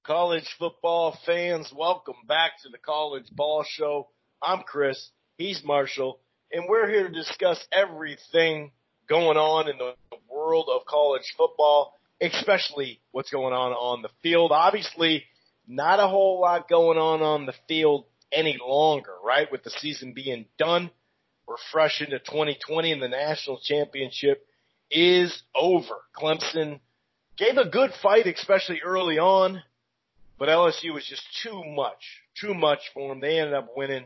College football fans, welcome back to the College Ball Show. I'm Chris, he's Marshall, and we're here to discuss everything going on in the world of college football, especially what's going on the field. Obviously, not a whole lot going on the field any longer, right? With the season being done, we're fresh into 2020 and the national championship is over. Clemson gave a good fight, especially early on, but LSU was just too much for them. They ended up winning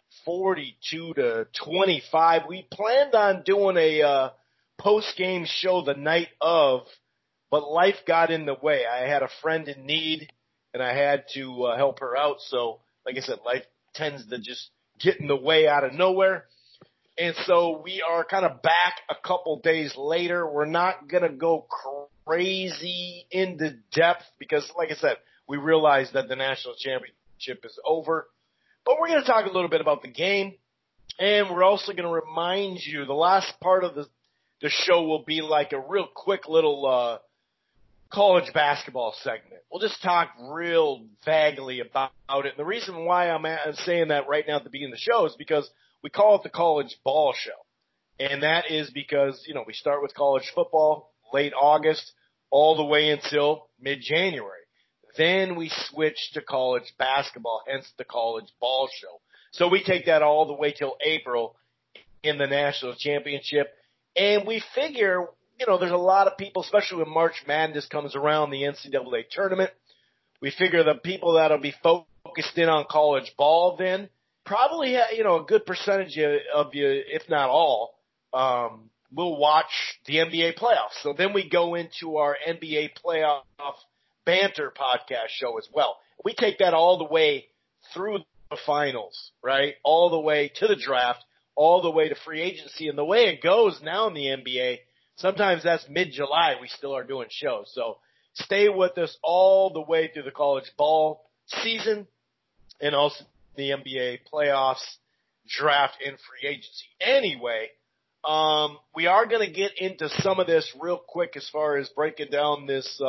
42-25. We planned on doing a post-game show the night of, but life got in the way. I had a friend in need, and I had to help her out. So, like I said, life tends to just get in the way out of nowhere. And so we are kind of back a couple days later. We're not going to go crazy into depth because, like I said, we realize that the national championship is over. But we're going to talk a little bit about the game. And we're also going to remind you, the last part of the show will be like a real quick little college basketball segment. We'll just talk real vaguely about it. And the reason why I'm saying that right now at the beginning of the show is because we call it the College Ball Show. And that is because, we start with college football late August all the way until mid-January. Then we switch to college basketball, hence the College Ball Show. So we take that all the way till April in the national championship. And we figure, there's a lot of people, especially when March Madness comes around, the NCAA tournament. We figure the people that'll be focused in on college ball then probably, a good percentage of you, if not all, will watch the NBA playoffs. So then we go into our NBA playoff banter podcast show as well. We take that all the way through the finals, right? All the way to the draft, all the way to free agency. And the way it goes now in the NBA, sometimes that's mid-July we still are doing shows. So stay with us all the way through the college ball season and also the NBA playoffs, draft, and free agency. Anyway, we are going to get into some of this real quick as far as breaking down this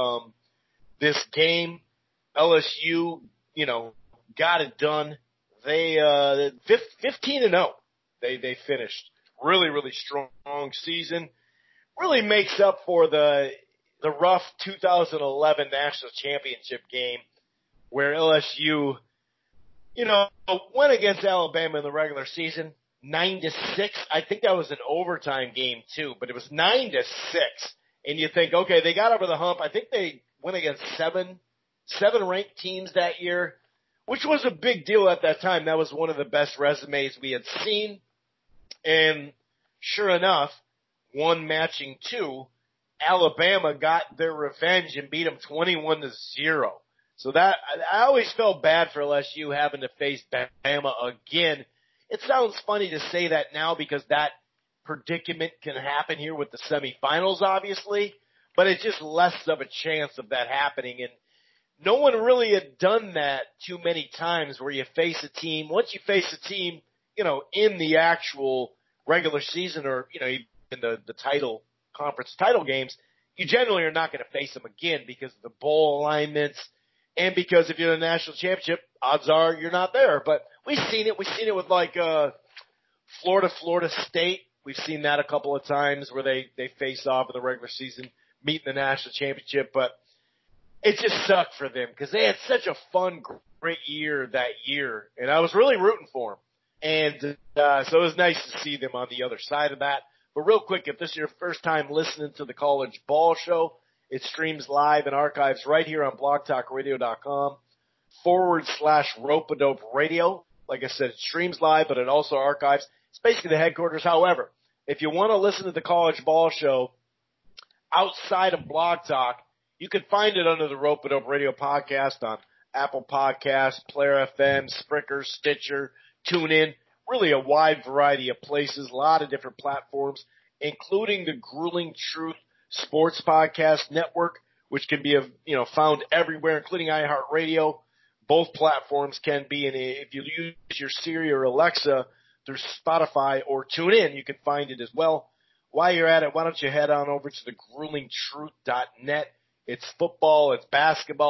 game. LSU, got it done. They 15-0. They finished really, really strong season. Really makes up for the rough 2011 national championship game where LSU, went against Alabama in the regular season 9-6. I think that was an overtime game too, but it was 9-6. And you think, okay, they got over the hump. I think they went against seven ranked teams that year, which was a big deal at that time. That was one of the best resumes we had seen. And sure enough, one matching two, Alabama got their revenge and beat them 21-0. So that, I always felt bad for LSU having to face Bama again. It sounds funny to say that now because that predicament can happen here with the semifinals, obviously, but it's just less of a chance of that happening. And no one really had done that too many times where you face a team. Once you face a team, in the actual regular season or, even the conference title games, you generally are not going to face them again because of the bowl alignments and because if you're in the national championship, odds are you're not there. But we've seen it. We've seen it with Florida State. We've seen that a couple of times where they face off in the regular season, meet in the national championship. But it just sucked for them because they had such a fun, great year that year. And I was really rooting for them. And so it was nice to see them on the other side of that. But real quick, if this is your first time listening to the College Ball Show, it streams live and archives right here on blogtalkradio.com/Rope-A-Dope Radio. Like I said, it streams live, but it also archives. It's basically the headquarters. However, if you want to listen to the College Ball Show outside of Blog Talk, you can find it under the Rope-A-Dope Radio podcast on Apple Podcasts, Player FM, Spreaker, Stitcher, TuneIn, really a wide variety of places, a lot of different platforms, including the Grueling Truth Sports Podcast Network, which can be found everywhere, including iHeartRadio. Both platforms can be, and if you use your Siri or Alexa through Spotify or TuneIn, you can find it as well. While you're at it, why don't you head on over to the gruelingtruth.net. It's football, it's basketball, it's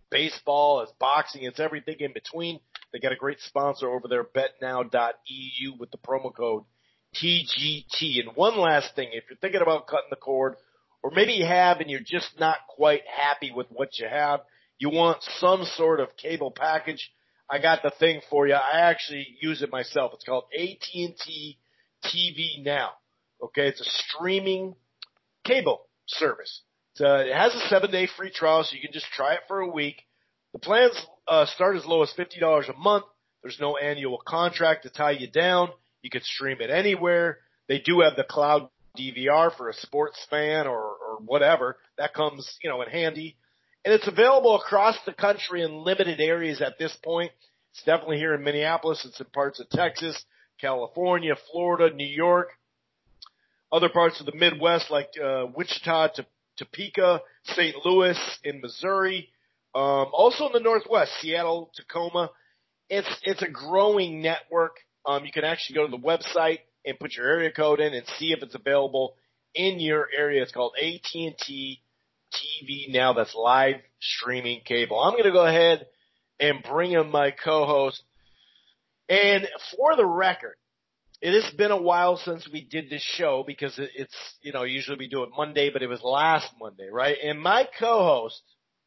baseball, it's boxing, it's everything in between. They got a great sponsor over there, betnow.eu, with the promo code TGT. And one last thing, if you're thinking about cutting the cord, or maybe you have and you're just not quite happy with what you have, you want some sort of cable package, I got the thing for you. I actually use it myself. It's called AT&T TV Now. Okay, it's a streaming cable service. It has a 7-day free trial, so you can just try it for a week. The plans start as low as $50 a month. There's no annual contract to tie you down. You can stream it anywhere. They do have the cloud DVR for a sports fan or whatever. That comes, in handy. And it's available across the country in limited areas at this point. It's definitely here in Minneapolis. It's in parts of Texas, California, Florida, New York, other parts of the Midwest like Wichita, Topeka, St. Louis, in Missouri. Also in the Northwest, Seattle, Tacoma. It's a growing network. You can actually go to the website and put your area code in and see if it's available in your area. It's called AT&T TV Now. That's live streaming cable. I'm going to go ahead and bring in my co-host. And for the record, it has been a while since we did this show because it's, usually we do it Monday, but it was last Monday, right? And my co-host,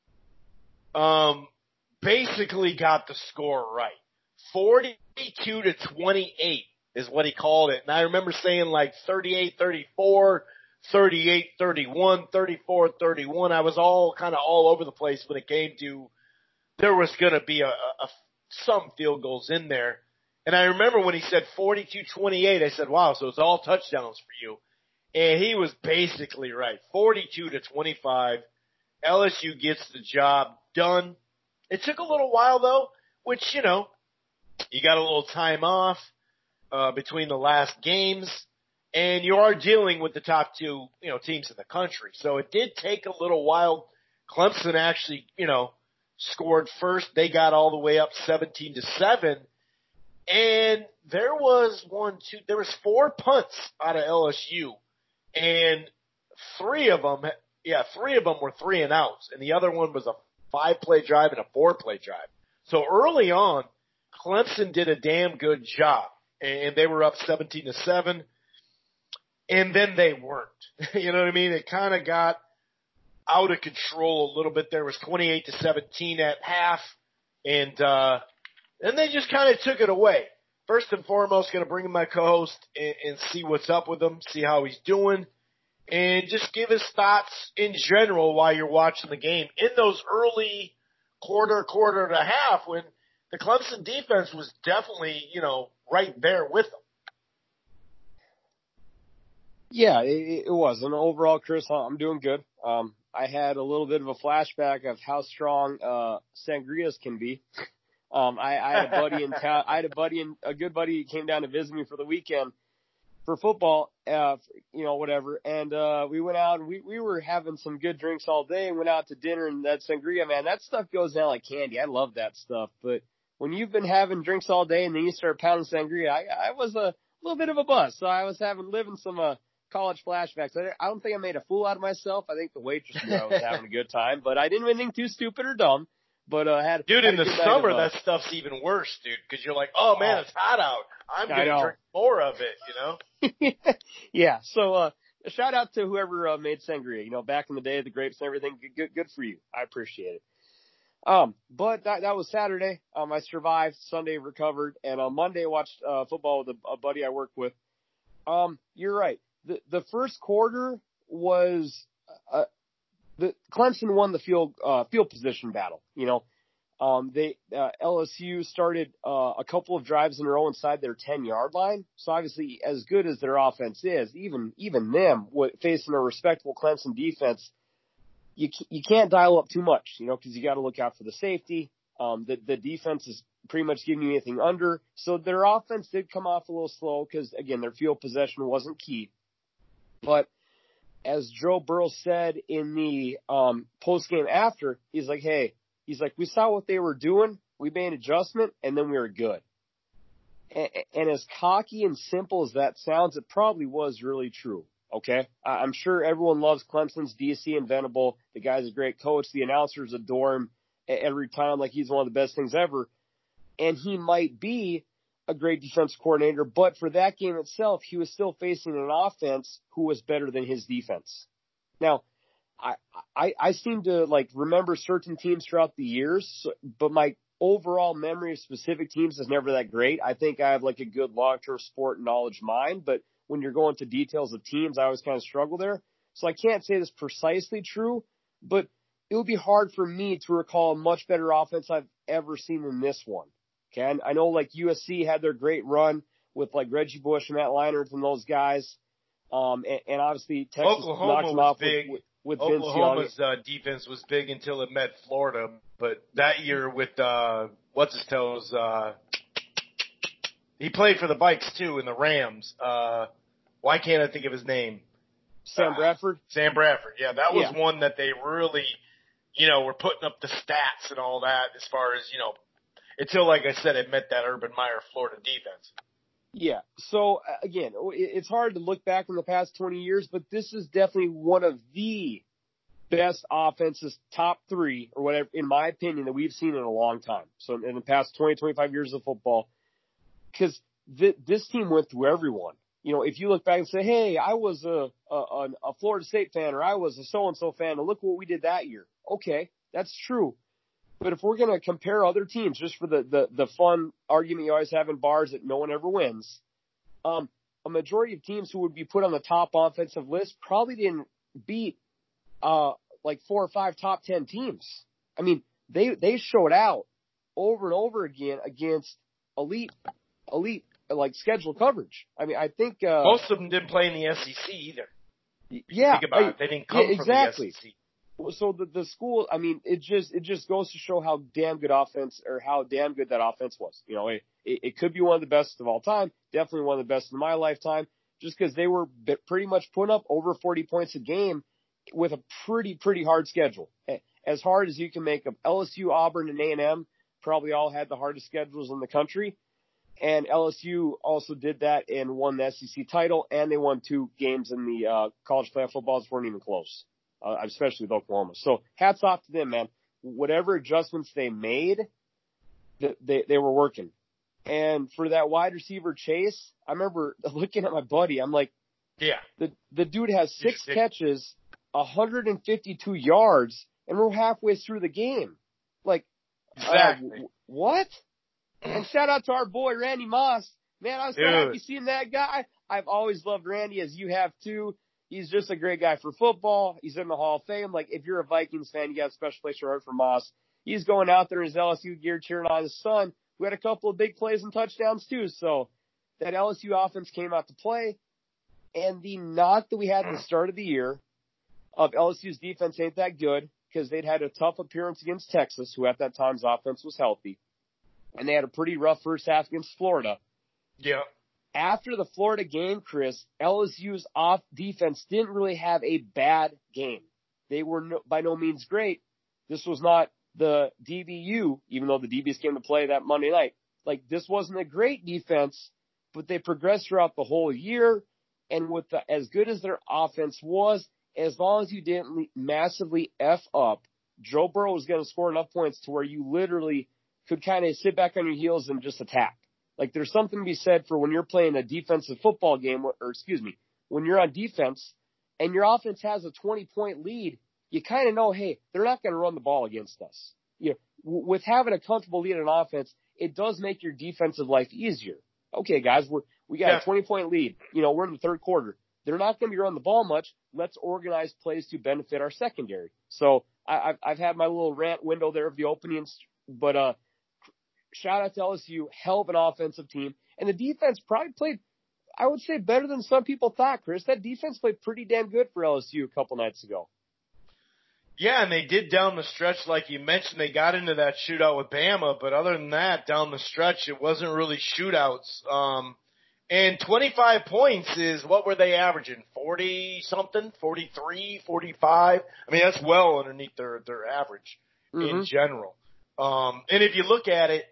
basically got the score right. 42-28 is what he called it. And I remember saying like 38-34, 38-31, 34-31. I was kind of all over the place when it came to there was going to be some field goals in there. And I remember when he said 42-28, I said, wow, so it's all touchdowns for you. And he was basically right. 42-25. LSU gets the job done. It took a little while though, which, you got a little time off, between the last games, and you are dealing with the top two, teams in the country. So it did take a little while. Clemson actually, scored first. They got all the way up 17-7. And there was 4 punts out of LSU, and three of them were 3 and outs, and the other one was a 5-play drive and a 4-play drive. So early on, Clemson did a damn good job, and they were up 17-7, and then they weren't. You know what I mean? It kind of got out of control a little bit. There was 28-17 at half, and they just kind of took it away. First and foremost, going to bring in my co-host and see what's up with him, see how he's doing, and just give his thoughts in general while you're watching the game. In those early quarter and a half, when the Clemson defense was definitely, right there with them. Yeah, it was. And overall, Chris, I'm doing good. I had a little bit of a flashback of how strong sangrias can be. I had a buddy in town. A good buddy came down to visit me for the weekend for football, whatever. And we went out and we were having some good drinks all day and went out to dinner, and that sangria, man, that stuff goes down like candy. I love that stuff. But when you've been having drinks all day and then you start pounding sangria, I was a little bit of a buzz. So I was living some college flashbacks. I don't think I made a fool out of myself. I think the waitress knew I was having a good time, but I didn't do anything too stupid or dumb. But in the summer, that stuff's even worse, dude, because you're like, oh man, it's hot out. I'm going to drink more of it, Yeah. So a shout out to whoever made sangria. Back in the day, the grapes and everything. Good for you. I appreciate it. But that was Saturday. I survived. Sunday recovered, and on Monday I watched football with a buddy I work with. You're right. The first quarter was the Clemson won the field position battle. LSU started a couple of drives in a row inside their 10-yard line. So obviously, as good as their offense is, even them facing a respectable Clemson defense, you can't dial up too much, because you got to look out for the safety. The defense is pretty much giving you anything under. So their offense did come off a little slow because, again, their field possession wasn't key. But as Joe Burrow said in the post-game after, he's like, we saw what they were doing, we made an adjustment, and then we were good. And as cocky and simple as that sounds, it probably was really true, okay? I'm sure everyone loves Clemson's DC and Venable. The guy's a great coach. The announcers adore him. every time like he's one of the best things ever. And he might be a great defense coordinator, but for that game itself, he was still facing an offense who was better than his defense. Now, I seem to like remember certain teams throughout the years, but my overall memory of specific teams is never that great. I think I have like a good long-term sport knowledge mind, but when you're going to details of teams, I always kind of struggle there. So I can't say this precisely true, but it would be hard for me to recall a much better offense I've ever seen than this one. Okay, I know like USC had their great run with like Reggie Bush and Matt Leinart and those guys, and obviously Texas knocked them off with Vince Young. Oklahoma's defense was big until it met Florida, but that year with what's his toes, he played for the Vikes too in the Rams. Why can't I think of his name? Sam Bradford. Sam Bradford. Yeah, that was one that they really, were putting up the stats and all that as far as until, like I said, it met that Urban Meyer Florida defense. Yeah. So, again, it's hard to look back in the past 20 years, but this is definitely one of the best offenses, top three, or whatever, in my opinion, that we've seen in a long time. So, in the past 20, 25 years of football, because this team went through everyone. If you look back and say, hey, I was a Florida State fan, or I was a so-and-so fan, and look what we did that year. Okay, that's true. But if we're going to compare other teams, just for the fun argument you always have in bars that no one ever wins, a majority of teams who would be put on the top offensive list probably didn't beat like 4 or 5 top 10 teams. I mean, they showed out over and over again against elite like scheduled coverage. I mean, I think most of them didn't play in the SEC either. Yeah, think about it. They didn't come exactly. from the SEC. So the school, I mean, it just goes to show how damn good offense, or how damn good that offense was. It could be one of the best of all time, definitely one of the best in my lifetime, just because they were pretty much putting up over 40 points a game with a pretty hard schedule. As hard as you can make them. LSU, Auburn, and A&M probably all had the hardest schedules in the country. And LSU also did that and won the SEC title, and they won 2 games in the college playoff footballs, weren't even close. Especially with Oklahoma. So hats off to them, man. Whatever adjustments they made, they were working. And for that wide receiver Chase, I remember looking at my buddy. I'm like, yeah, the dude has 6 catches, 152 yards, and we're halfway through the game. Like, exactly. What? And shout out to our boy Randy Moss. Man, I was so happy seeing that guy. I've always loved Randy, as you have too. He's just a great guy for football. He's in the Hall of Fame. Like, if you're a Vikings fan, you got a special place to heart for Moss. He's going out there in his LSU gear cheering on his son, who had a couple of big plays and touchdowns too. So that LSU offense came out to play. And the knock that we had at the start of the year of LSU's defense ain't that good, because they'd had a tough appearance against Texas, who at that time's offense was healthy. And they had a pretty rough first half against Florida. Yeah. After the Florida game, Chris, LSU's off defense didn't really have a bad game. They were by no means great. This was not the DBU, even though the DBs came to play that Monday night. Like, this wasn't a great defense, but they progressed throughout the whole year. And with as good as their offense was, as long as you didn't massively F up, Joe Burrow was going to score enough points to where you literally could kind of sit back on your heels and just attack. Like, there's something to be said for when you're playing a defensive football game, when you're on defense and your offense has a 20-point lead, you kind of know, hey, they're not going to run the ball against us. With having a comfortable lead on offense, it does make your defensive life easier. Okay, guys, we got a 20-point lead. We're in the third quarter. They're not going to be running the ball much. Let's organize plays to benefit our secondary. So I've had my little rant window there of the openings, but shout out to LSU, hell of an offensive team. And the defense probably played, I would say, better than some people thought, Chris. That defense played pretty damn good for LSU a couple nights ago. Yeah, and they did down the stretch, like you mentioned. They got into that shootout with Bama, but other than that, down the stretch, it wasn't really shootouts. And 25 points is, what were they averaging? 40-something? 43, 45? I mean, that's well underneath their average in general. And if you look at it,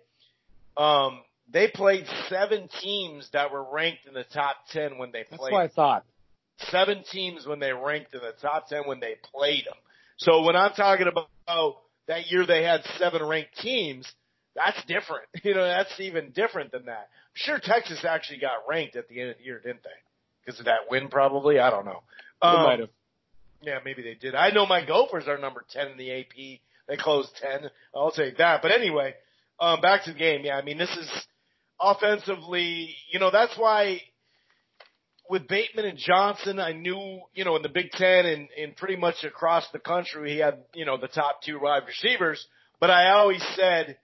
they played 7 teams that were ranked in the top 10 when they played. That's what I thought. 7 teams when they ranked in the top 10 when they played them. So when I'm talking about that year they had 7 ranked teams, that's different. That's even different than that. I'm sure Texas actually got ranked at the end of the year, didn't they? Because of that win, probably. I don't know. They might have. Yeah, maybe they did. I know my Gophers are number 10 in the AP. They closed 10. I'll take that. But anyway, back to the game. Yeah, I mean, this is offensively, that's why with Bateman and Johnson, I knew, in the Big Ten and pretty much across the country, he had, the top 2 wide receivers. But I always said,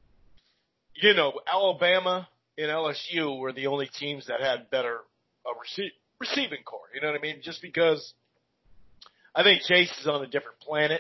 Alabama and LSU were the only teams that had better receiving core. You know what I mean? Just because I think Chase is on a different planet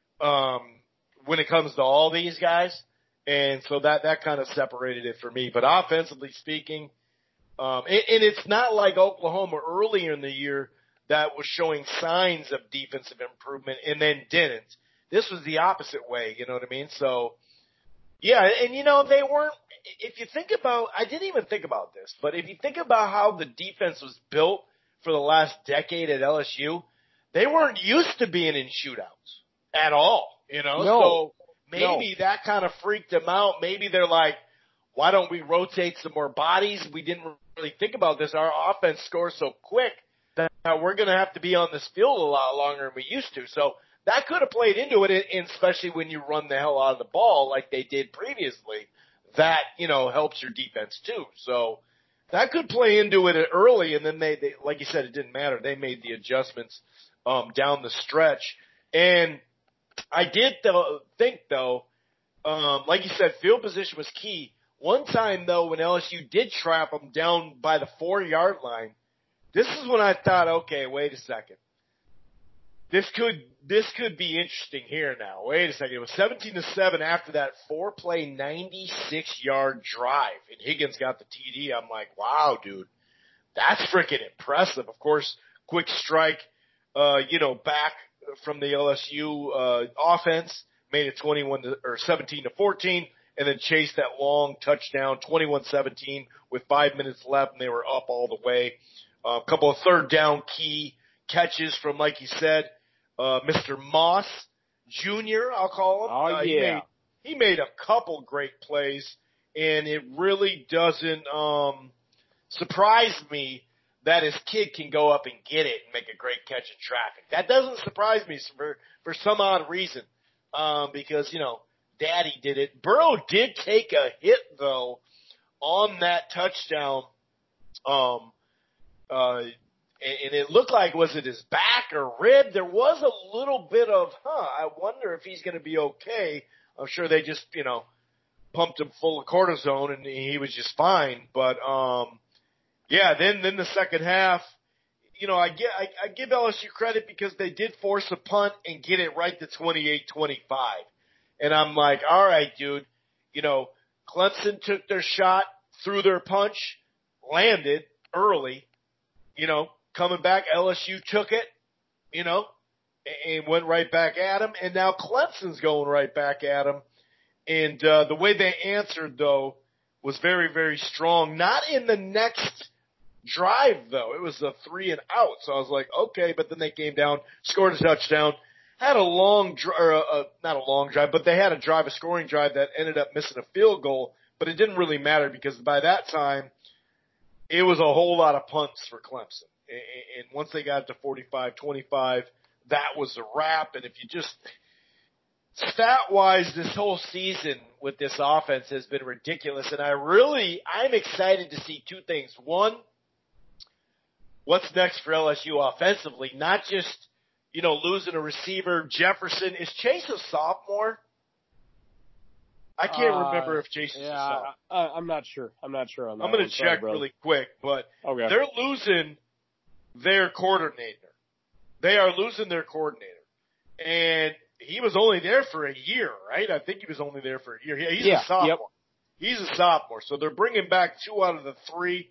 when it comes to all these guys. And so that kind of separated it for me. But offensively speaking, and it's not like Oklahoma earlier in the year that was showing signs of defensive improvement and then didn't. This was the opposite way, you know what I mean? So, yeah, and they weren't, if you think about, I didn't even think about this, but if you think about how the defense was built for the last decade at LSU, they weren't used to being in shootouts at all, No. So maybe that kind of freaked them out. Maybe they're like, why don't we rotate some more bodies? We didn't really think about this. Our offense scores so quick that we're going to have to be on this field a lot longer than we used to. So that could have played into it, and especially when you run the hell out of the ball like they did previously. That, helps your defense too. So that could play into it early, and then they like you said, it didn't matter. They made the adjustments down the stretch. And I did think, like you said, field position was key. One time, though, when LSU did trap them down by the 4-yard line, this is when I thought, okay, wait a second. This could be interesting here now. Wait a second. It was 17-7 after that 4-play, 96-yard drive, and Higgins got the TD. I'm like, wow, dude, that's freaking impressive. Of course, quick strike, back from the LSU offense, made it 17-14, and then chased that long touchdown, 21-17 with 5 minutes left, and they were up all the way. A couple of third down key catches from, like you said, Mr. Moss Jr., I'll call him. Oh, yeah. He made a couple great plays, and it really doesn't surprise me that his kid can go up and get it and make a great catch in traffic. That doesn't surprise me for some odd reason, because, Daddy did it. Burrow did take a hit, though, on that touchdown, and it looked like, was it his back or rib? There was a little bit of, I wonder if he's going to be okay. I'm sure they just, pumped him full of cortisone and he was just fine. But, yeah, then the second half, I give LSU credit because they did force a punt and get it right to 28-25. And I'm like, all right, dude, Clemson took their shot, threw their punch, landed early, coming back, LSU took it, and went right back at him. And now Clemson's going right back at him. And the way they answered, though, was very, very strong. Not in the next drive, though. It was a 3 and out. So I was like, okay, but then they came down, scored a touchdown, had a long not a long drive, but they had a scoring drive that ended up missing a field goal. But it didn't really matter because by that time, it was a whole lot of punts for Clemson. And once they got to 45-25, that was a wrap. And if you just stat-wise, this whole season with this offense has been ridiculous. And I'm excited to see two things. One, what's next for LSU offensively? Not just, losing a receiver. Jefferson, is Chase a sophomore? I can't remember if Chase is a sophomore. I'm not sure. I'm not sure on that. I'm going to check really quick, but okay. They're losing their coordinator. They are losing their coordinator. And he was only there for a year, right? I think he was only there for a year. He's a sophomore. Yep. He's a sophomore. So they're bringing back 2 out of the 3.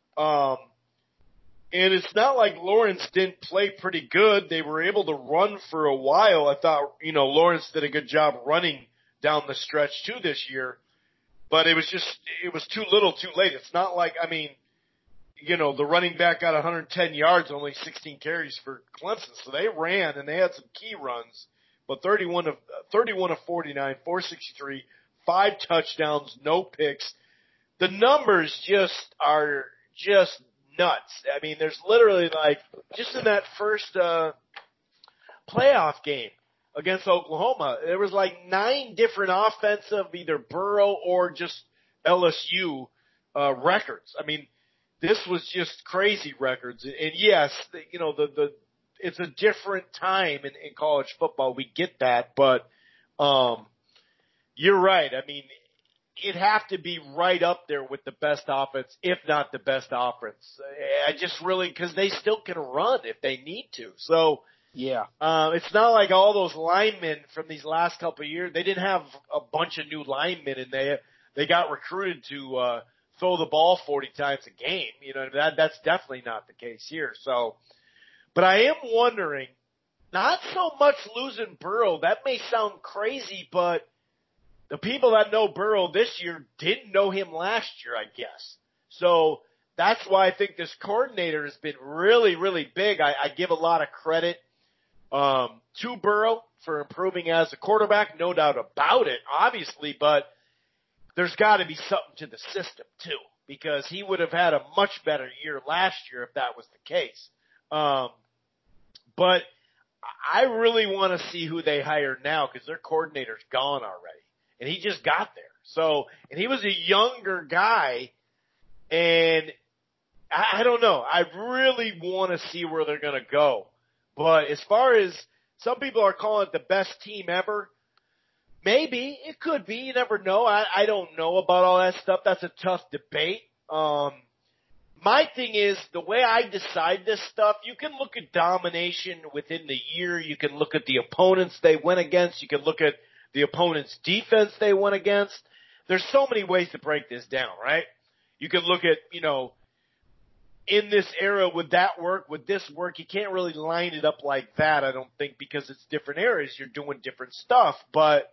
And it's not like Lawrence didn't play pretty good. They were able to run for a while. I thought, Lawrence did a good job running down the stretch too this year. But it was too little too late. It's not like, the running back got 110 yards, only 16 carries for Clemson. So they ran and they had some key runs. but 31 of 49, 463, 5 touchdowns, no picks. The numbers are just nuts. I mean, there's literally like just in that first playoff game against Oklahoma, there was like 9 different offensive, either Burrow or just LSU records. I mean, this was just crazy records. And yes, you know, it's a different time in college football. We get that, but you're right. I mean, it'd have to be right up there with the best offense, if not the best offense. I just really, because they still can run if they need to. So yeah, it's not like all those linemen from these last couple of years. They didn't have a bunch of new linemen, and they got recruited to throw the ball 40 times a game. You know, that's definitely not the case here. So, but I am wondering, not so much losing Burrow. That may sound crazy, but the people that know Burrow this year didn't know him last year, I guess. So that's why I think this coordinator has been really, really big. I give a lot of credit to Burrow for improving as a quarterback, no doubt about it, obviously, but there's got to be something to the system too, because he would have had a much better year last year if that was the case. But I really want to see who they hire now, because their coordinator's gone already. And he just got there. So, and he was a younger guy, and I don't know. I really want to see where they're going to go. But as far as some people are calling it the best team ever, maybe it could be. You never know. I don't know about all that stuff. That's a tough debate. My thing is, the way I decide this stuff, you can look at domination within the year. You can look at the opponents they went against. You can look at the opponent's defense they went against. There's so many ways to break this down, right? You can look at, you know, in this era, would that work? Would this work? You can't really line it up like that, I don't think, because it's different areas. You're doing different stuff. But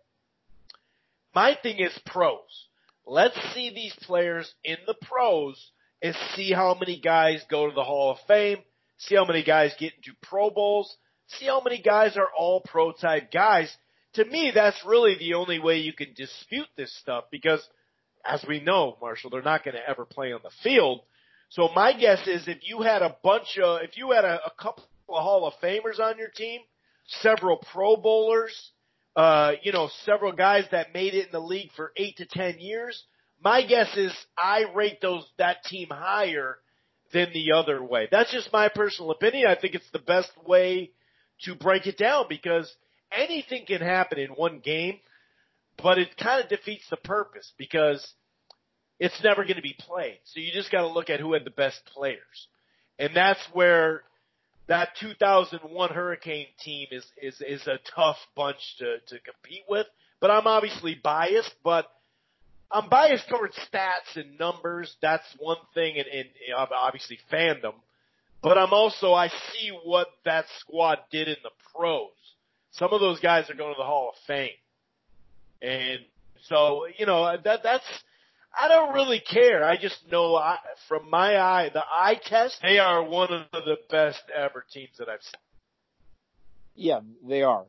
my thing is pros. Let's see these players in the pros and see how many guys go to the Hall of Fame, see how many guys get into Pro Bowls, see how many guys are all-pro type guys. To me, that's really the only way you can dispute this stuff, because, as we know, Marshall, they're not going to ever play on the field. So my guess is if you had a couple of Hall of Famers on your team, several Pro Bowlers, several guys that made it in the league for 8 to 10 years, my guess is I rate that team higher than the other way. That's just my personal opinion. I think it's the best way to break it down, because anything can happen in one game, but it kind of defeats the purpose, because it's never going to be played. So you just got to look at who had the best players. And that's where that 2001 Hurricane team is a tough bunch to compete with. But I'm obviously biased, but I'm biased towards stats and numbers. That's one thing, and obviously fandom. But I see what that squad did in the pros. Some of those guys are going to the Hall of Fame. And so, that's, I don't really care. I just know from my eye, the eye test, they are one of the best ever teams that I've seen. Yeah, they are.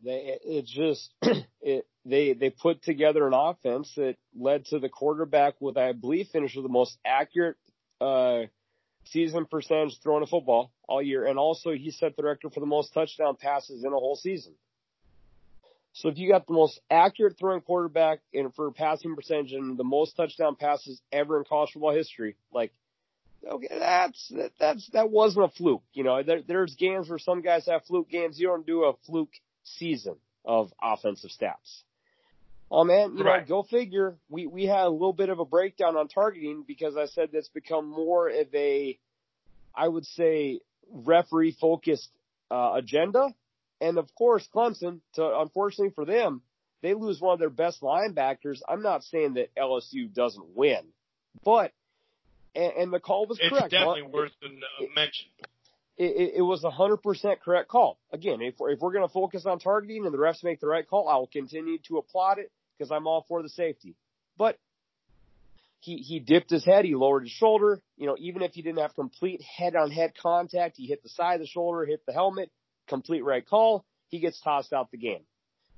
They put together an offense that led to the quarterback with, I believe, finished with the most accurate season percentage throwing a football all year. And also he set the record for the most touchdown passes in a whole season. So if you got the most accurate throwing quarterback for passing percentage and the most touchdown passes ever in college football history, like, okay, that wasn't a fluke. There's games where some guys have fluke games. You don't do a fluke season of offensive stats. Oh man, right. Go figure. We had a little bit of a breakdown on targeting, because I said that's become more of a, I would say, referee focused agenda. And of course, Clemson, unfortunately for them, they lose one of their best linebackers. I'm not saying that LSU doesn't win, but, and the call was correct. It's definitely worth a mention. It was 100% correct call. Again, if we're going to focus on targeting and the refs make the right call, I will continue to applaud it, because I'm all for the safety. But he dipped his head, he lowered his shoulder. Even if he didn't have complete head-on-head contact, he hit the side of the shoulder, hit the helmet. Complete right call, he gets tossed out the game.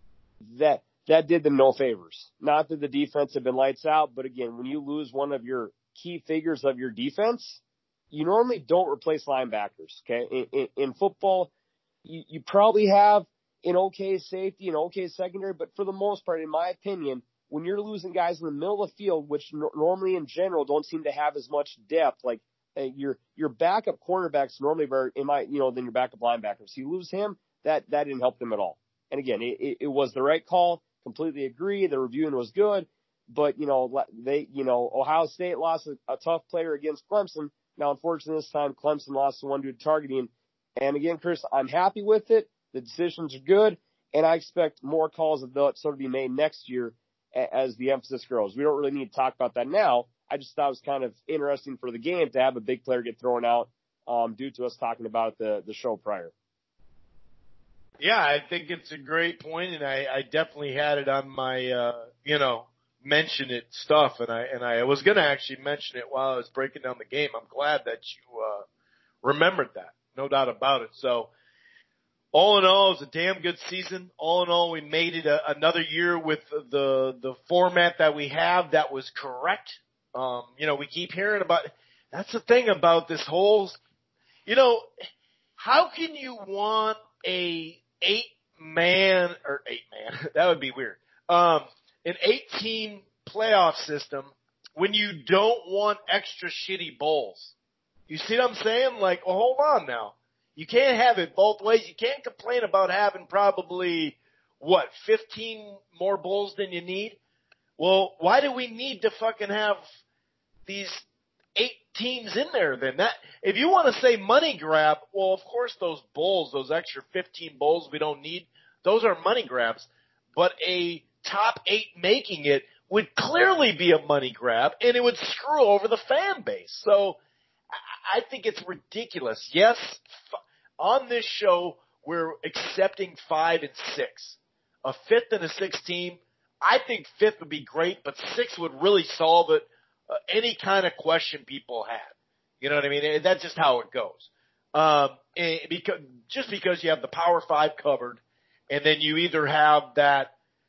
that did them no favors. Not that the defense had been lights out, but again, when you lose one of your key figures of your defense, you normally don't replace linebackers. Okay, in football, you probably have an okay safety, an okay secondary, but for the most part, in my opinion, when you're losing guys in the middle of the field, which normally in general don't seem to have as much depth, like your backup cornerbacks normally than your backup linebackers. You lose him, that didn't help them at all. And again, it was the right call. Completely agree. The reviewing was good, but Ohio State lost a tough player against Clemson. Now, unfortunately, this time Clemson lost the one due to targeting. And again, Chris, I'm happy with it. The decisions are good, and I expect more calls of that sort of be made next year as the emphasis grows. We don't really need to talk about that now. I just thought it was kind of interesting for the game to have a big player get thrown out due to us talking about the show prior. Yeah, I think it's a great point, and I definitely had it on my, mention it stuff, and I was going to actually mention it while I was breaking down the game. I'm glad that you remembered that, no doubt about it. So, all in all, it was a damn good season. All in all, we made it another year with the format that we have that was correct. We keep hearing about – that's the thing about this whole – how can you want a eight-man – that would be weird. An 8-team playoff system when you don't want extra shitty bowls? You see what I'm saying? Like, well, hold on now. You can't have it both ways. You can't complain about having probably, 15 more bowls than you need? Well, why do we need to fucking have these 8 teams in there then? That, if you want to say money grab, well, of course those bowls, those extra 15 bowls we don't need, those are money grabs. But a top 8 making it would clearly be a money grab, and it would screw over the fan base. So I think it's ridiculous. Yes, on this show, we're accepting 5 and 6. A 5th and a 6th team, I think 5th would be great, but 6 would really solve it, any kind of question people had. You know what I mean? That's just how it goes. Because you have the Power 5 covered, and then you either have that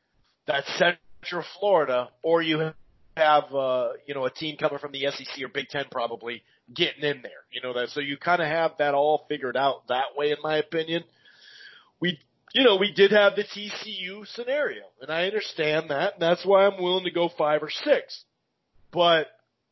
Central Florida, or you have a team coming from the SEC or Big Ten probably getting in there. So you kind of have that all figured out that way, in my opinion. We did have the TCU scenario, and I understand that, and that's why I'm willing to go 5 or 6. But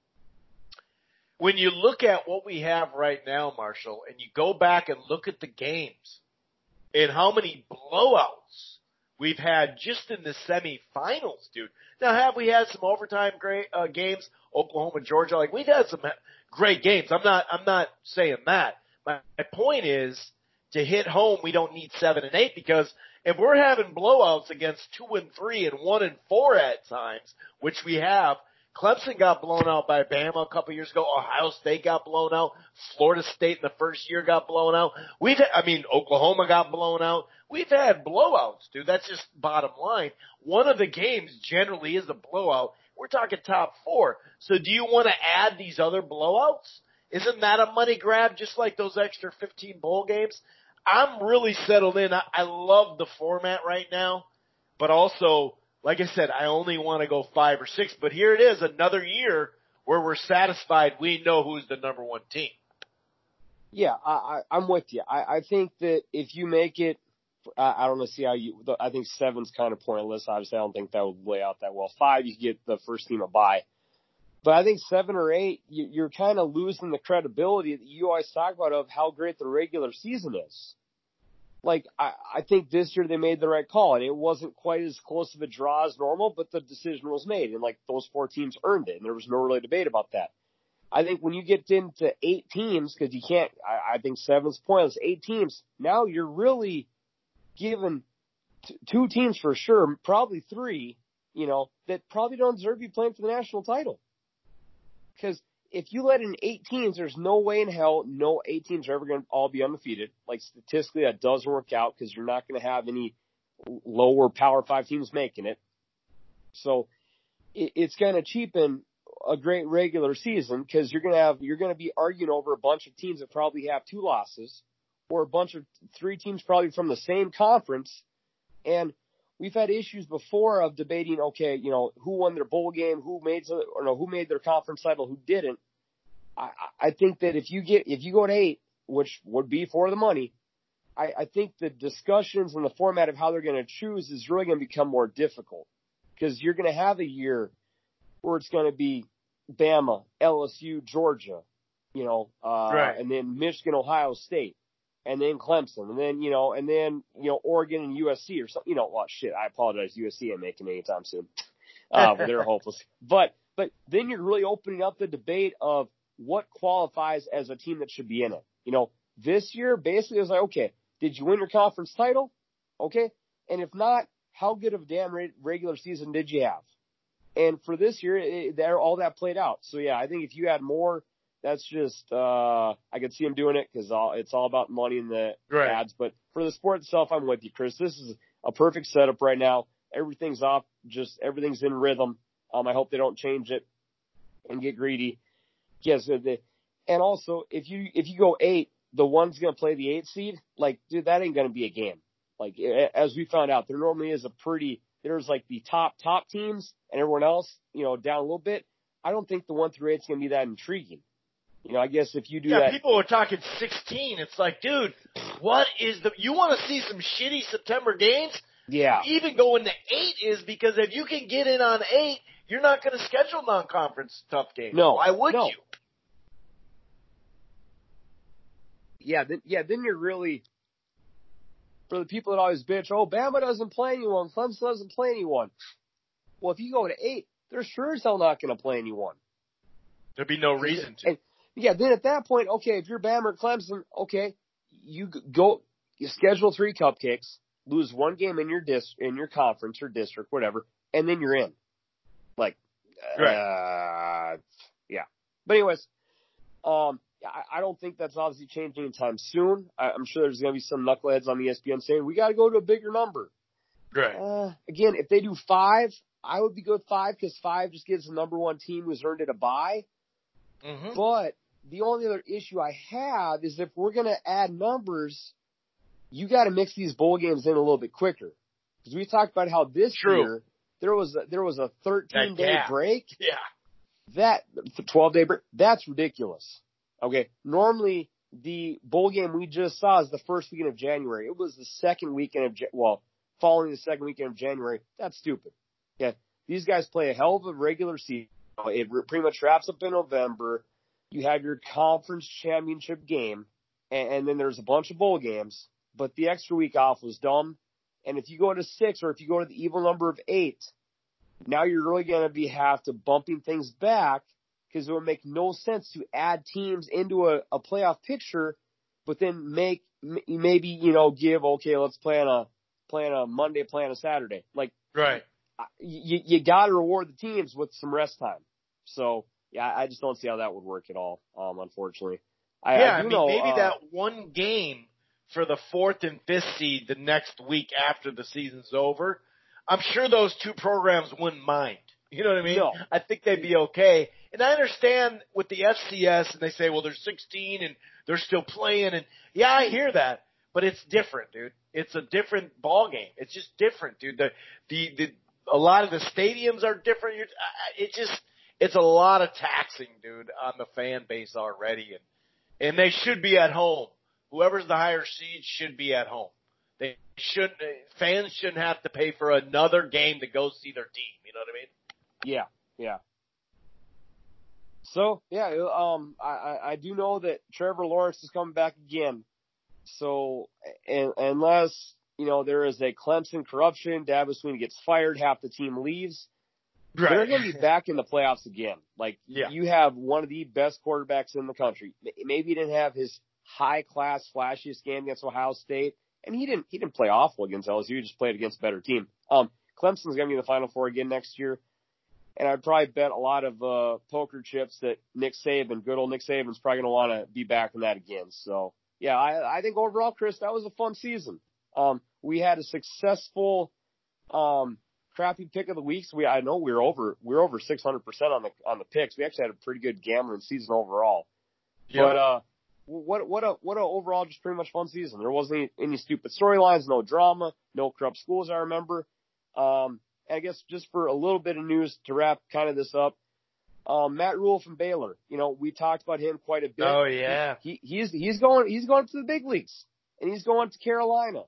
when you look at what we have right now, Marshall, and you go back and look at the games and how many blowouts we've had just in the semifinals, dude. Now, have we had some overtime games? Oklahoma, Georgia, we've had some great games. I'm not saying that. My point is, to hit home, we don't need 7 and 8, because if we're having blowouts against 2 and 3 and 1 and 4 at times, which we have, Clemson got blown out by Bama a couple years ago. Ohio State got blown out. Florida State in the first year got blown out. Oklahoma got blown out. We've had blowouts, dude. That's just bottom line. One of the games generally is a blowout. We're talking top 4. So do you want to add these other blowouts? Isn't that a money grab, just like those extra 15 bowl games? I'm really settled in. I love the format right now, but also, like I said, I only want to go 5 or 6. But here it is, another year where we're satisfied we know who's the number 1 team. Yeah, I'm with you. I think that if you make it, I don't know, I think 7's kind of pointless. Obviously, I don't think that would lay out that well. 5, you get the first team a bye. But I think 7 or 8, you're kind of losing the credibility that you always talk about of how great the regular season is. I think this year they made the right call, and it wasn't quite as close of a draw as normal, but the decision was made, and those 4 teams earned it, and there was no really debate about that. I think when you get into 8 teams, because you can't, I think 7's pointless, 8 teams, now you're really given 2 teams for sure, probably 3, that probably don't deserve to be playing for the national title. Because if you let in 8 teams, there's no way in hell no 8 teams are ever going to all be undefeated. Statistically, that doesn't work out because you're not going to have any lower Power 5 teams making it. So it's going to cheapen a great regular season because you're going to be arguing over a bunch of teams that probably have 2 losses, or a bunch of 3 teams probably from the same conference. And we've had issues before of debating, okay, you know, who won their bowl game, who made their conference title, who didn't. I think that if you go to 8, which would be for the money, I think the discussions and the format of how they're going to choose is really going to become more difficult, because you're going to have a year where it's going to be Bama, LSU, Georgia, you know, right. and then Michigan, Ohio State, and then Clemson, and then Oregon and USC or something. You know, well, shit, I apologize, USC ain't making it anytime soon. But they're hopeless. But then you're really opening up the debate of what qualifies as a team that should be in it. You know, this year basically it was like, okay, did you win your conference title? Okay, and if not, how good of a damn regular season did you have? And for this year, all that played out. So yeah, I think if you had more, that's just I could see him doing it, because it's all about money in the ads. But for the sport itself, I'm with you, Chris. This is a perfect setup right now. Everything's off, just everything's in rhythm. I hope they don't change it and get greedy. Yes, and also if you go 8, the one's going to play the 8 seed. Like, dude, that ain't going to be a game. Like, as we found out, there normally is there's like the top teams and everyone else, you know, down a little bit. I don't think the 1 through 8 is going to be that intriguing. You know, I guess if you do that. Yeah, people are talking 16. It's like, dude, you want to see some shitty September games? Yeah. Even going to 8 is because if you can get in on 8, you're not going to schedule non-conference tough games. No. Why would you? Yeah, then you're really, for the people that always bitch, oh, Bama doesn't play anyone, Clemson doesn't play anyone. Well, if you go to 8, they're sure as hell not going to play anyone. There'd be no reason to. And, then at that point, okay, if you're Bama or Clemson, okay, you schedule 3 cupcakes, lose 1 game in your conference or district, whatever, and then you're in. Like, yeah. But anyways, I don't think that's obviously changing anytime soon. I'm sure there's going to be some knuckleheads on ESPN saying, we got to go to a bigger number. Right. Again, if they do 5, I would be good with 5, because 5 just gives the number 1 team who's earned it a bye. Mm-hmm. But the only other issue I have is if we're going to add numbers, you got to mix these bowl games in a little bit quicker. Because we talked about how this year there was a 13-day break. Yeah. That 12-day break, that's ridiculous. Okay, normally the bowl game we just saw is the first weekend of January. It was the second weekend following the second weekend of January. That's stupid. Yeah, these guys play a hell of a regular season. It pretty much wraps up in November. You have your conference championship game, and then there's a bunch of bowl games. But the extra week off was dumb. And if you go to 6, or if you go to the evil number of 8, now you're really going to have to bumping things back, because it would make no sense to add teams into a playoff picture, but then maybe give, okay, let's play on a Monday, play on a Saturday. Like, right. You got to reward the teams with some rest time. So yeah, I just don't see how that would work at all. Unfortunately. I mean, maybe that one game for the 4th and 5th seed the next week after the season's over, I'm sure those 2 programs wouldn't mind. You know what I mean? No. I think they'd be okay. And I understand with the FCS, and they say, well, there's 16 and they're still playing. And yeah, I hear that, but it's different, dude. It's a different ball game. It's just different, dude. A lot of the stadiums are different. It's a lot of taxing, dude, on the fan base already. And they should be at home. Whoever's the higher seed should be at home. Fans shouldn't have to pay for another game to go see their team. You know what I mean? Yeah. So, yeah, I do know that Trevor Lawrence is coming back again. So, unless, there is a Clemson corruption, Dabo Swinney gets fired, half the team leaves, they're going to be back in the playoffs again. Like, you have one of the best quarterbacks in the country. Maybe he didn't have his high-class, flashiest game against Ohio State, and he didn't play awful against LSU. He just played against a better team. Clemson's going to be in the Final Four again next year. And I'd probably bet a lot of poker chips that good old Nick Saban's probably going to want to be back in that again. So, yeah, I think overall, Chris, that was a fun season. We had a successful crappy pick of the week. So I know we're over 600% on the picks. We actually had a pretty good gambling season overall. Yeah. But what a overall just pretty much fun season. There wasn't any stupid storylines, no drama, no corrupt schools. I remember. I guess just for a little bit of news to wrap kind of this up, Matt Rule from Baylor. We talked about him quite a bit. Oh yeah. He's going to the big leagues, and he's going to Carolina.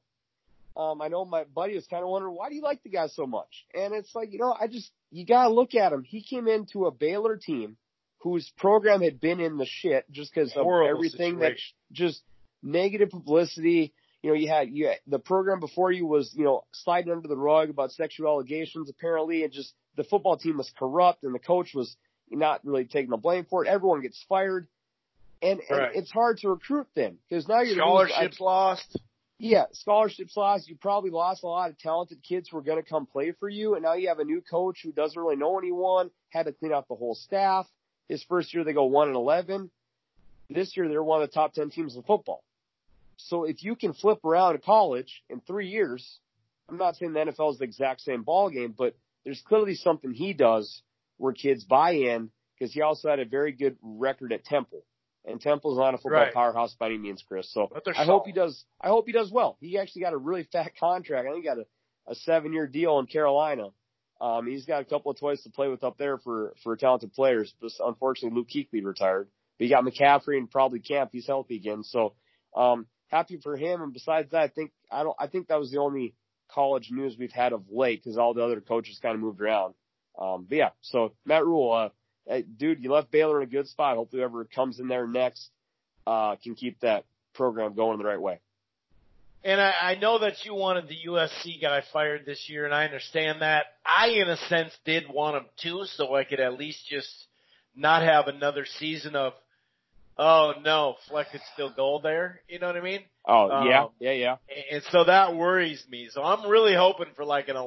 I know my buddy was kind of wondering, why do you like the guy so much? And it's like, you got to look at him. He came into a Baylor team whose program had been in the shit just because of everything that just negative publicity. You had the program before you was, sliding under the rug about sexual allegations apparently, and just the football team was corrupt and the coach was not really taking the blame for it. Everyone gets fired. And it's hard to recruit then because now you're scholarships lost. Yeah, scholarships lost. You probably lost a lot of talented kids who were going to come play for you, and now you have a new coach who doesn't really know anyone, had to clean out the whole staff. His first year they go 1-11. This year they're one of the top 10 teams in football. So if you can flip around to college in 3 years, I'm not saying the NFL is the exact same ball game, but there's clearly something he does where kids buy in because he also had a very good record at Temple. And Temple's not a football powerhouse by any means, Chris. So I hope he does well. He actually got a really fat contract. I think he got a 7-year deal in Carolina. He's got a couple of toys to play with up there for talented players. But unfortunately, Luke Kuechly retired. But you got McCaffrey and probably Camp. He's healthy again. So happy for him. And besides that, I think that was the only college news we've had of late because all the other coaches kind of moved around. But yeah, so Matt Rule, hey, dude, you left Baylor in a good spot. Hopefully whoever comes in there next can keep that program going the right way. And I know that you wanted the USC guy fired this year, and I understand that. I, in a sense, did want him too, so I could at least just not have another season of, oh, no, Fleck could still go there. You know what I mean? Oh, yeah. And so that worries me. So I'm really hoping for like an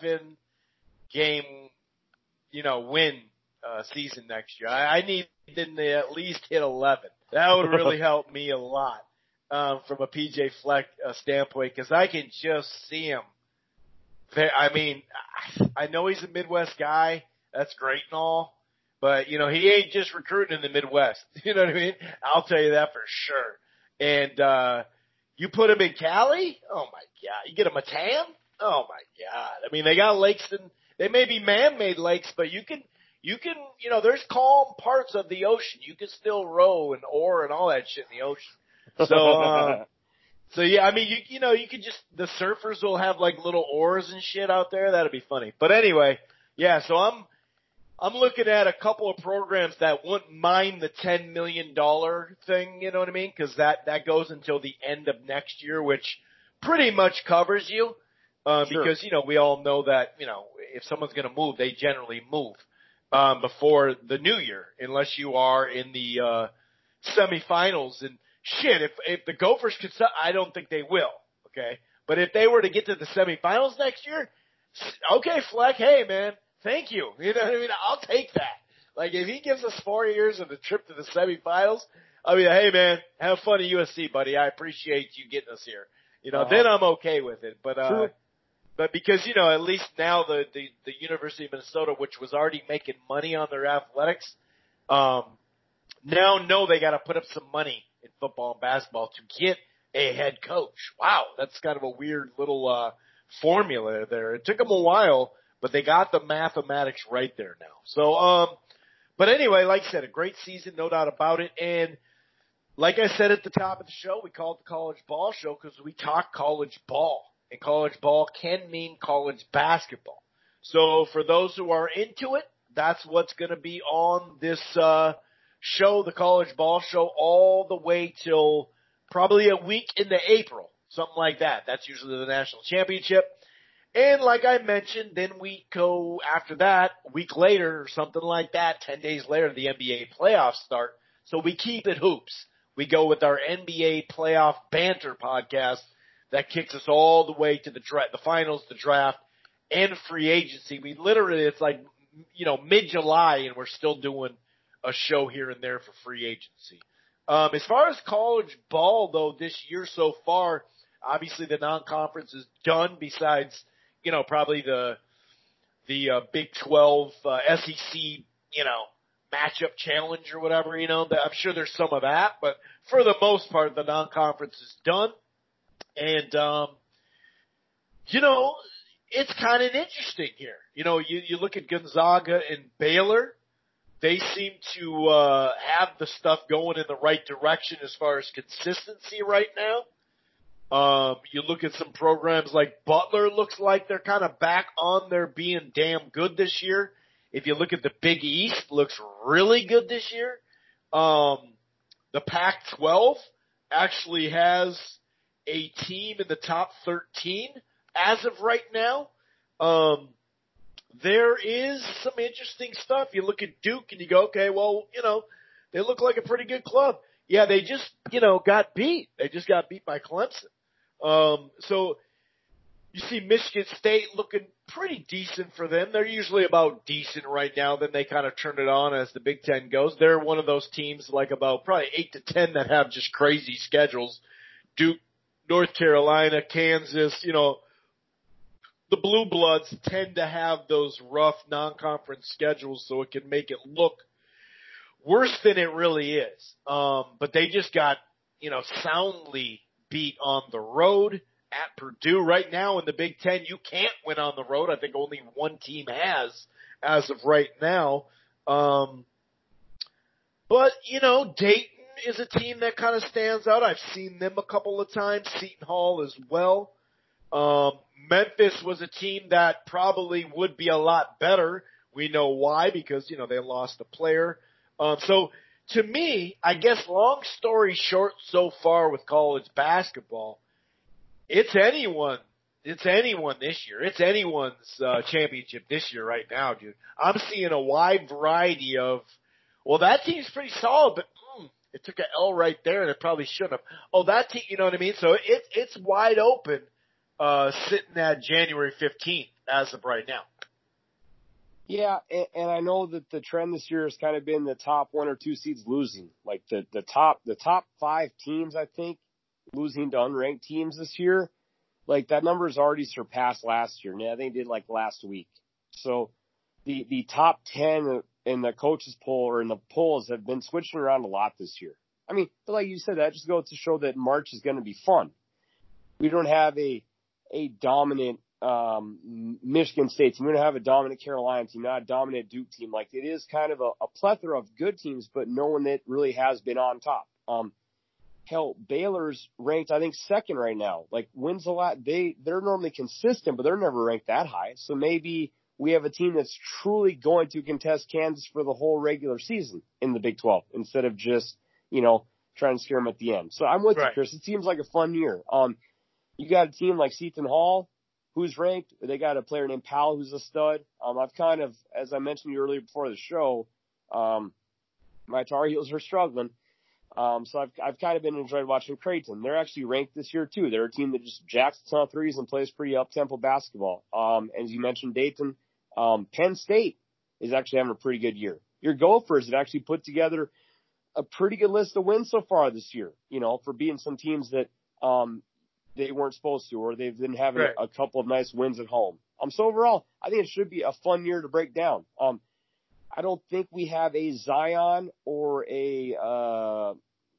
11-game, win season next year. I need them to at least hit 11. That would really help me a lot from a PJ Fleck standpoint because I can just see him. I mean, I know he's a Midwest guy. That's great and all. But, he ain't just recruiting in the Midwest. You know what I mean? I'll tell you that for sure. And you put him in Cali? Oh, my God. You get him a tan? Oh, my God. I mean, they got lakes and they may be man-made lakes, but you can, there's calm parts of the ocean. You can still row and oar and all that shit in the ocean. So yeah, I mean, you could just, the surfers will have like little oars and shit out there. That'd be funny. But anyway, yeah, so I'm looking at a couple of programs that wouldn't mind the $10 million thing, you know what I mean? Cause that goes until the end of next year, which pretty much covers you. Sure. Because, we all know that, if someone's going to move, they generally move. Before the new year, unless you are in the semifinals. And shit, if the Gophers could, I don't think they will. Okay, but if they were to get to the semifinals next year, okay, Fleck, hey man, thank you. You know what I mean? I'll take that. Like if he gives us 4 years of the trip to the semifinals, I mean, hey man, have fun at USC, buddy. I appreciate you getting us here. Then I'm okay with it. But But because, at least now the University of Minnesota, which was already making money on their athletics, now know they got to put up some money in football and basketball to get a head coach. Wow, that's kind of a weird little formula there. It took them a while, but they got the mathematics right there now. So, but anyway, like I said, a great season, no doubt about it. And like I said at the top of the show, we call it the College Ball Show because we talk college ball. And college ball can mean college basketball. So for those who are into it, that's what's going to be on this show, the College Ball Show, all the way till probably a week into April, something like that. That's usually the national championship. And like I mentioned, then we go after that, a week later or something like that, 10 days later, the NBA playoffs start. So we keep it hoops. We go with our NBA playoff banter podcast. That kicks us all the way to the finals, the draft, and free agency. We literally, it's like, mid-July, and we're still doing a show here and there for free agency. As far as college ball, though, this year so far, obviously the non-conference is done besides, probably the Big 12 SEC, matchup challenge or whatever, I'm sure there's some of that, but for the most part, the non-conference is done. And, it's kind of interesting here. You look at Gonzaga and Baylor. They seem to have the stuff going in the right direction as far as consistency right now. You look at some programs like Butler, looks like they're kind of back on their being damn good this year. If you look at the Big East, looks really good this year. The Pac-12 actually has a team in the top 13 as of right now. There is some interesting stuff. You look at Duke and you go, okay, well, they look like a pretty good club. Yeah, they just, got beat. They just got beat by Clemson. So you see Michigan State looking pretty decent for them. They're usually about decent right now. Then they kind of turn it on as the Big Ten goes. They're one of those teams like about probably 8 to 10 that have just crazy schedules. Duke, North Carolina, Kansas, the Blue Bloods tend to have those rough non-conference schedules so it can make it look worse than it really is. But they just got, soundly beat on the road at Purdue. Right now in the Big Ten, you can't win on the road. I think only one team has as of right now. But, Dayton is a team that kind of stands out. I've seen them a couple of times, Seton Hall as well. Memphis was a team that probably would be a lot better. We know why, because, they lost a player. So to me, I guess long story short so far with college basketball, it's anyone this year. It's anyone's championship this year right now, dude. I'm seeing a wide variety of, well, that team's pretty solid, but it took an L right there and it probably shouldn't have. Oh, that team, you know what I mean? So it's wide open. Sitting at January 15th as of right now. Yeah, and I know that the trend this year has kind of been the top 1 or 2 seeds losing. Like the top 5 teams, I think, losing to unranked teams this year. Like that number has already surpassed last year. And I think it did like last week. So the top 10 in the coaches poll or in the polls have been switching around a lot this year. I mean, but like you said, that just goes to show that March is going to be fun. We don't have a dominant Michigan State team. We don't have a dominant Carolina team, not a dominant Duke team. Like it is kind of a plethora of good teams, but no one that really has been on top. Hell, Baylor's ranked, I think, 2nd right now. Like wins a lot. They're normally consistent, but they're never ranked that high. So maybe we have a team that's truly going to contest Kansas for the whole regular season in the Big 12 instead of just, trying to scare them at the end. So I'm with you, Chris. It seems like a fun year. You got a team like Seton Hall, who's ranked. They got a player named Powell, who's a stud. I've kind of, as I mentioned to you earlier before the show, my Tar Heels are struggling. So I've kind of been enjoying watching Creighton. They're actually ranked this year too. They're a team that just jacks a ton of threes and plays pretty up-tempo basketball. As you mentioned, Dayton, Penn State is actually having a pretty good year. Your Gophers have actually put together a pretty good list of wins so far this year, for beating some teams that, they weren't supposed to, or they've been having a couple of nice wins at home. So overall, I think it should be a fun year to break down. I don't think we have a Zion or a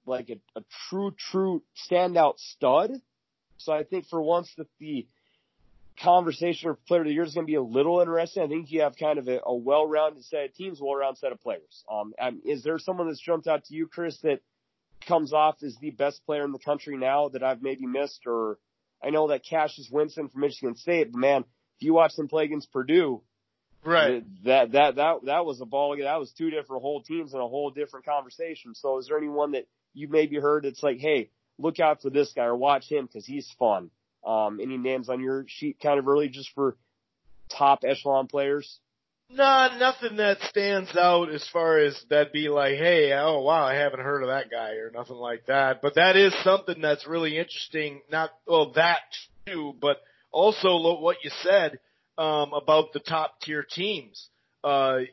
true standout stud. So I think for once that the conversation for player of the year is going to be a little interesting. I think you have kind of a well-rounded set of teams, well-rounded set of players. Is there someone that's jumped out to you, Chris, that comes off as the best player in the country now that I've maybe missed? Or I know that Cassius Winston from Michigan State, but man, if you watch them play against Purdue, right, that was a ball. That was 2 different whole teams and a whole different conversation. So is there anyone that you maybe heard that's like, hey, look out for this guy or watch him because he's fun? Any names on your sheet kind of early just for top echelon players? No, nothing that stands out as far as that'd be like, hey, oh wow, I haven't heard of that guy or nothing like that. But that is something that's really interesting. That too, but also what you said about the top tier teams. There's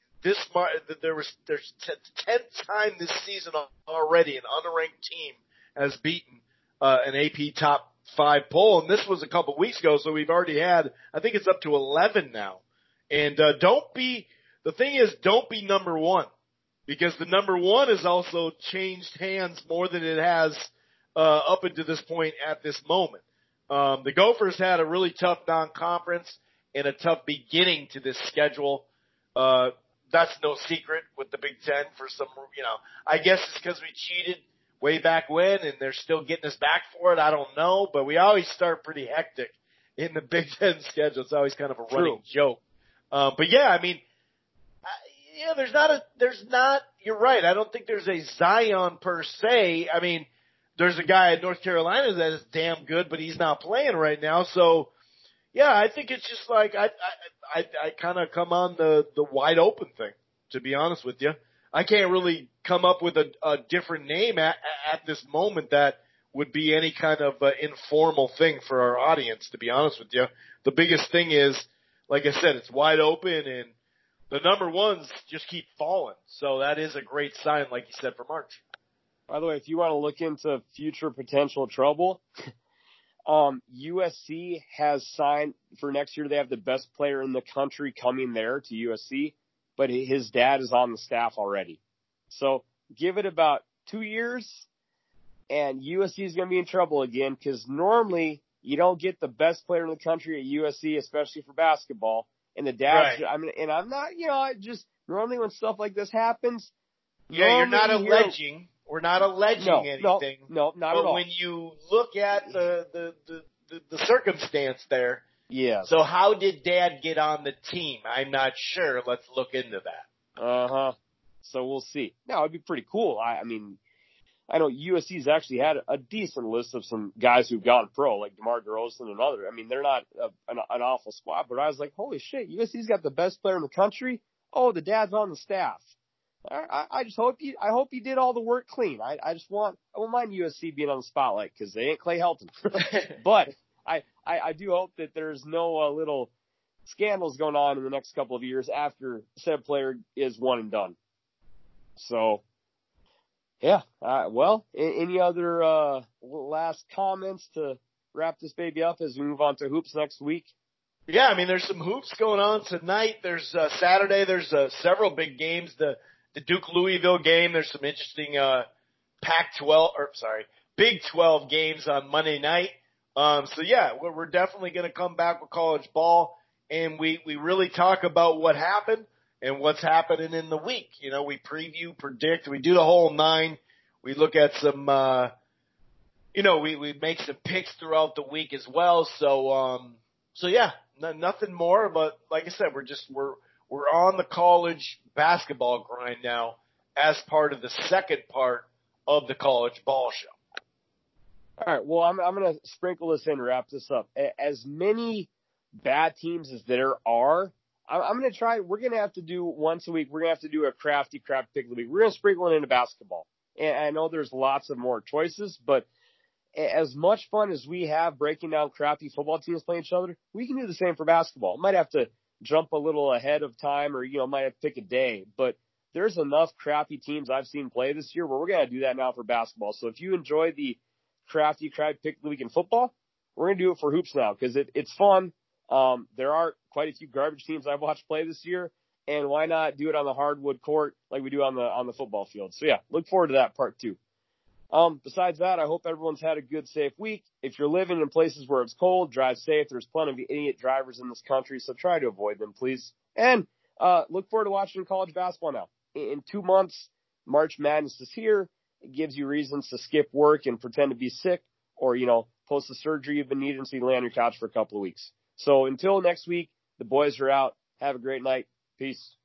10th time this season already an unranked team has beaten an AP top 5 poll, and this was a couple weeks ago, so we've already had, I think it's up to 11 now. And don't be number 1, because the number 1 has also changed hands more than it has up until this point at this moment. The Gophers had a really tough non-conference and a tough beginning to this schedule. That's no secret with the Big Ten for some, I guess it's because we cheated way back when and they're still getting us back for it. I don't know, but we always start pretty hectic in the Big Ten schedule. It's always kind of a running joke. But yeah, I mean, you're right. I don't think there's a Zion per se. I mean, there's a guy at North Carolina that is damn good, but he's not playing right now. So yeah, I think it's just like, I kind of come on the wide open thing, to be honest with you. I can't really come up with a different name at this moment that would be any kind of informal thing for our audience, to be honest with you. The biggest thing is, like I said, it's wide open and the number ones just keep falling. So that is a great sign, like you said, for March. By the way, if you want to look into future potential trouble, USC has signed for next year. They have the best player in the country coming there to USC, but his dad is on the staff already. So give it about 2 years and USC is going to be in trouble again, because normally you don't get the best player in the country at USC, especially for basketball. And the dad, right. I mean, and I'm not, I just normally when stuff like this happens. Yeah, you're not alleging. We're not alleging anything. No, not at all. But when you look at the circumstance there. Yeah. So how did Dad get on the team? I'm not sure. Let's look into that. Uh-huh. So we'll see. No, it'd be pretty cool. I mean, I know USC's actually had a decent list of some guys who've gone pro, like DeMar DeRozan and others. I mean, they're not an awful squad, but I was like, holy shit, USC's got the best player in the country. Oh, the dad's on the staff. I just hope I hope he did all the work clean. I won't mind USC being on the spotlight because they ain't Clay Helton. But I do hope that there's no little scandals going on in the next couple of years after said player is one and done. So, yeah. Well, any other last comments to wrap this baby up as we move on to hoops next week? Yeah, I mean, there's some hoops going on tonight. There's Saturday. There's several big games. The Duke-Louisville game. There's some interesting Big 12 games on Monday night. So yeah, we're definitely going to come back with college ball, and we really talk about what happened and what's happening in the week. We preview, predict, we do the whole nine. We look at some, we make some picks throughout the week as well. So yeah, nothing more. But like I said, we're on the college basketball grind now as part of the second part of the college ball show. All right. Well, I'm going to sprinkle this in, wrap this up. As many bad teams as there are, I'm going to try. We're going to have to do once a week. We're going to have to do a crafty crap pick of the week. We're going to sprinkle it into basketball. And I know there's lots of more choices, but as much fun as we have breaking down crappy football teams playing each other, we can do the same for basketball. Might have to jump a little ahead of time or, might have to pick a day, but there's enough crappy teams I've seen play this year where we're going to do that now for basketball. So if you enjoy the crafty crap pick of the week in football, we're going to do it for hoops now because it's fun. There are quite a few garbage teams I've watched play this year, and why not do it on the hardwood court like we do on the football field? So yeah, look forward to that part too. Besides that, I hope everyone's had a good, safe week. If you're living in places where it's cold, drive safe. There's plenty of idiot drivers in this country, so try to avoid them, please. And look forward to watching college basketball now. In 2 months, March Madness is here. It gives you reasons to skip work and pretend to be sick or, post the surgery you've been needing so you lay on your couch for a couple of weeks. So until next week, the boys are out. Have a great night. Peace.